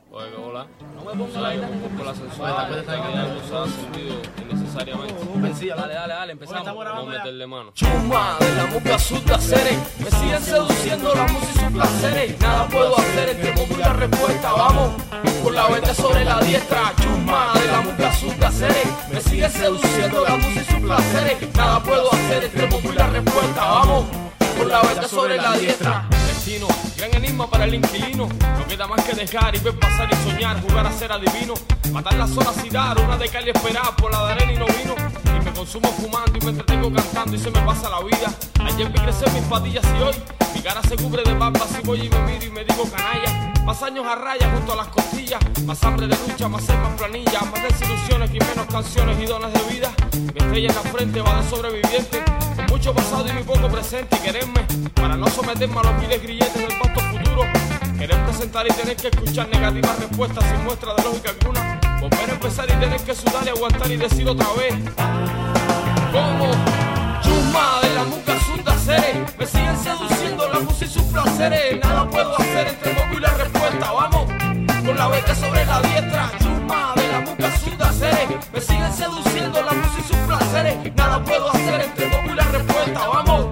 Oye, que hola. No me pongas la guitarra. Por la censura, que ha sentido innecesariamente. Dale, empezamos. Vamos a meterle mano. Chuma de la música sus placeres, me siguen seduciendo la música y sus placeres. Nada puedo hacer entre móvil y la respuesta. Vamos por la venta sobre la diestra. Chuma de la música sus placeres, me siguen seduciendo la música y sus placeres. Nada puedo hacer entre móvil y la respuesta. Vamos por la venta sobre la diestra. Destino, gran enigma para el inquilino. No queda más que dejar y ver pasar y soñar, jugar a ser adivino, matar las horas y dar una de cal y esperar por la de arena y no vino. Y me consumo fumando y me entretengo cantando y se me pasa la vida. Ayer vi crecer mis patillas y hoy mi cara se cubre de barbas y voy y me miro y me digo canalla. Más años a raya junto a las costillas, más hambre de lucha, más sed, más planilla, más desilusiones y menos canciones y dones de vida. Mi estrella en la frente va de sobreviviente, con mucho pasado y muy poco presente. Y quererme para no someterme a los miles grilletes del vasto futuro. Querer presentar y tener que escuchar negativas respuestas sin muestra de lógica alguna. Volver a empezar y tener que sudar y aguantar y decir otra vez como chuma de la música sus placeres, me siguen seduciendo la música y sus placeres. Nada puedo hacer entre móvil y la respuesta. Vamos con la vete sobre la diestra. Chuma de la música sus placeres, me siguen seduciendo la música y sus placeres. Nada puedo hacer entre móvil y la respuesta. Vamos.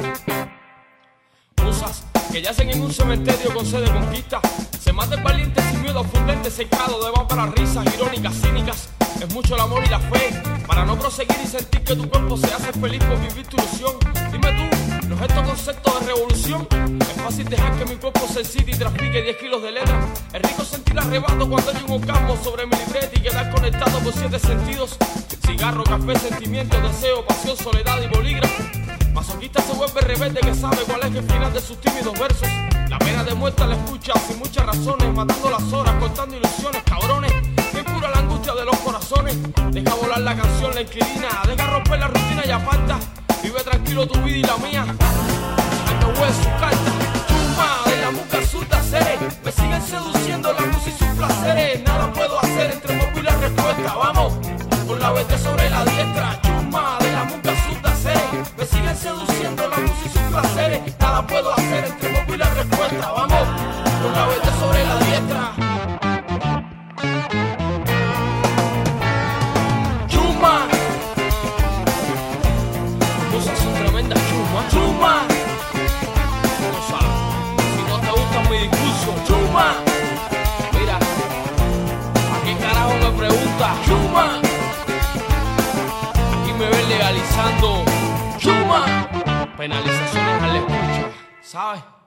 Musas que yacen en un cementerio con sed de conquista, se matan valientes sin miedo a fundente secado de para risas irónicas, cínicas. Es mucho el amor y la fe para no proseguir y sentir que tu cuerpo se hace feliz por vivir tu ilusión. Dime tú, ¿no es estos conceptos de revolución? Es fácil dejar que mi cuerpo se excite y trafique 10 kilos de letra. Es rico sentir arrebato cuando hay un orgasmo sobre mi libreta y quedar conectado por 7 sentidos. Cigarro, café, sentimiento, deseo, pasión, soledad y bolígrafo. Masoquista se vuelve rebelde que sabe cuál es el final de sus tímidos versos. La pena de muerte la escucha sin muchas razones, matando las horas, cortando ilusiones, cabrones. Que cura la angustia de los corazones. Deja volar la canción, la inquilina. Deja romper la rutina y aparta. Vive tranquilo tu vida y la mía. Ando en su carta. Chuma de la música sus placeres, me siguen seduciendo la música y sus placeres. Nada puedo hacer entre móvil y la respuesta. Vamos con la vete sobre la diestra. Chuma de la música sus placeres, me siguen seduciendo la música y sus placeres. Nada puedo hacer entre móvil y la respuesta. Vamos con la vete sobre la diestra. Chuma, cosas son tremendas, chuma, chuma. No sabes, si no te gusta mi discurso, chuma. Mira, ¿a qué carajo me preguntas? Chuma. Aquí me ven legalizando, chuma. Penalizaciones al escucha, ¿sabes?